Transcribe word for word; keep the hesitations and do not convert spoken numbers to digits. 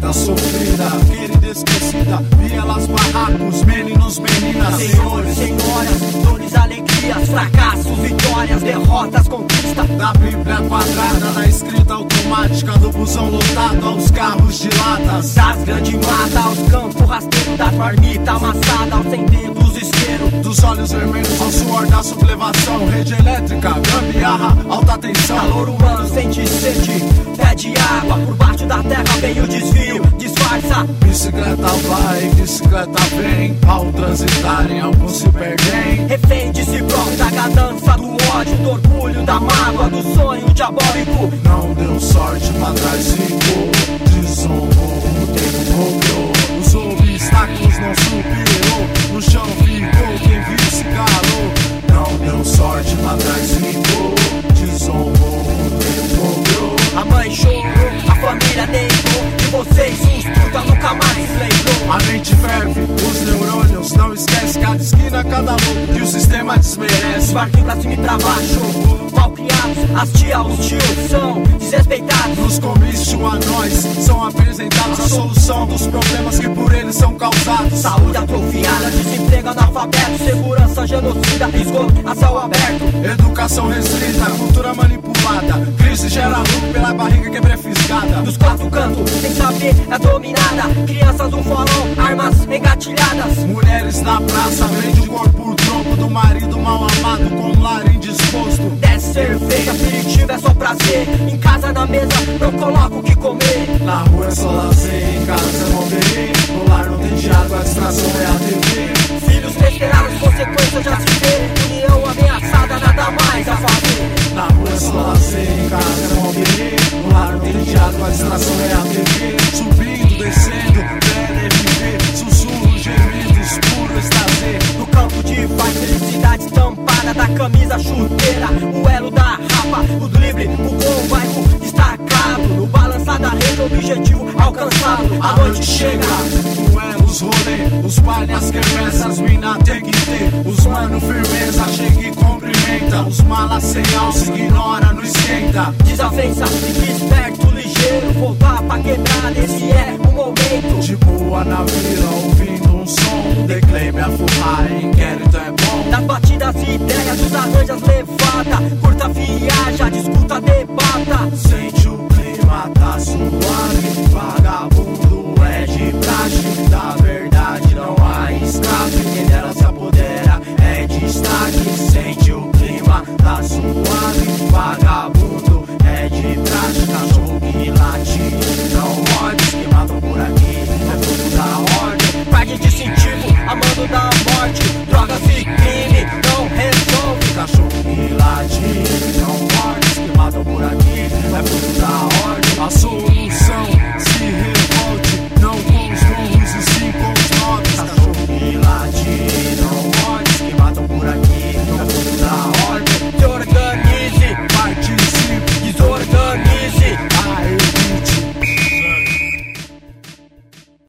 amada, sofrida, querida, esquecida. Vi elas barracos, meninos, meninas. Senhores, senhoras, dores, alegrias, fracassos, vitórias, derrotas, conquista. Da Bíblia quadrada, na escrita automática do busão lotado aos carros de latas. Das grandes matas aos campos rasteiros, da marmita amassada aos sem dedos isqueiro. Dos olhos vermelhos ao suor da sublevação. Rede elétrica, gambiarra, alta tensão. Calor humano, sente sede, pede água. Por baixo da terra vem o desvio, disfarça. Bicicleta vai, bicicleta vem. Ao transitarem, alguns se perdem. Refém de si próprio, da ganância, do ódio, do orgulho, da mágoa, do sonho diabólico. Não deu sorte, pra trás ficou. Desonrou, o tempo cobrou. Os obstáculos não superou. No chão ficou, quem viu se calou. Não deu sorte, pra trás ficou. Desonrou, o tempo cobrou. A mãe chorou, a família deitou. E vocês, susto, nunca mais lembrou. A mente ferve, os neurônios. Não esquece cada esquina, cada louco que o sistema desmerece. Barquinho pra cima e pra baixo, mal criados. As tia, os tios são desrespeitados. Nos comícios a nós são apresentados a solução dos problemas que por eles são causados. Saúde atrofiada, desemprego, analfabeto, segurança genocida, esgoto a céu aberto. Educação restrita, cultura manipulada. Crise gera lucro pela barriga que é prefiscada. Dos quatro cantos, sem saber, é dominada. Crianças no forró, armas engatilhadas. Mulheres na praça, vende o corpo por troco do marido mal amado com um lar indisposto. Desce cerveja, aperitivo é só prazer. Em casa, na mesa, não coloco o que comer. Na rua é só lazer, em casa é morrer. No lar não tem diálogo, a distração é a T V. Filhos terceirados, consequências já se vê. União ameaçada, nada mais a fazer. Na rua é só lazer, em casa é morrer. No lar não tem diálogo, a distração é a T V. Subindo, descendo, querer é viver. Sussurros, gemidos, puro extasia. No campo de paz, felicidade estampada da camisa chuteira. O elo da rapa, o drible, o gol, bairro destacado. No balançar da rede, objetivo alcançado. A noite chega, duelos, rolê, os bailes, as quermessas, as mina tem que ter. Os mano firmeza, chega e cumprimenta. Os malas sem alça, ignora, não esquenta. Desafensa, fique esperto, ligeiro. Voltar pra quebrada, esse é o momento. De boa na vila, ouvindo um som. Declame a furrar, inquérito é bom. Das batidas e ideias, dos arranjas levada. Curta, viaja, discuta, debata. Sente o clima, tá suave. Vagabundo é de praxe. Da verdade não há escape. Quem dela se apodera é destaque. Sente o clima, tá suave. Vagabundo é de praxe. Cachorro que late, não morde. Que matam por aqui, é fruto da ordem. Parte distintivo, amando da morte. Drogas e crime.